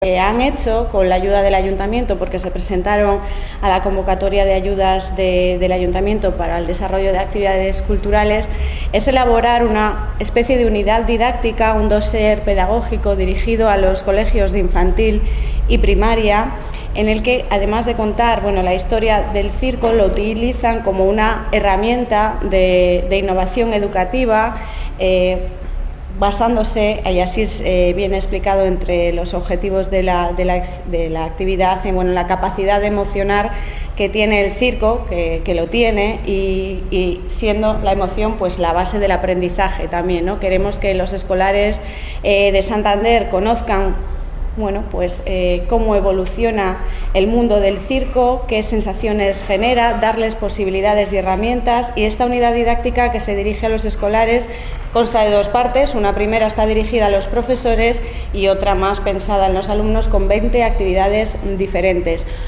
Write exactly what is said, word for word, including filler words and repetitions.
Eh, han hecho con la ayuda del Ayuntamiento, porque se presentaron a la convocatoria de ayudas de, del Ayuntamiento para el desarrollo de actividades culturales, es elaborar una especie de unidad didáctica, un dossier pedagógico dirigido a los colegios de infantil y primaria, en el que, además de contar bueno, la historia del circo, lo utilizan como una herramienta de, de innovación educativa, eh, basándose, y así es eh, bien explicado entre los objetivos de la, de la, de la actividad, en bueno, la capacidad de emocionar que tiene el circo, que, que lo tiene, y, y siendo la emoción pues la base del aprendizaje también, ¿no? Queremos que los escolares eh, de Santander conozcan bueno, pues eh, cómo evoluciona el mundo del circo, qué sensaciones genera, darles posibilidades y herramientas, y esta unidad didáctica que se dirige a los escolares consta de dos partes. Una primera está dirigida a los profesores y otra más pensada en los alumnos, con veinte actividades diferentes.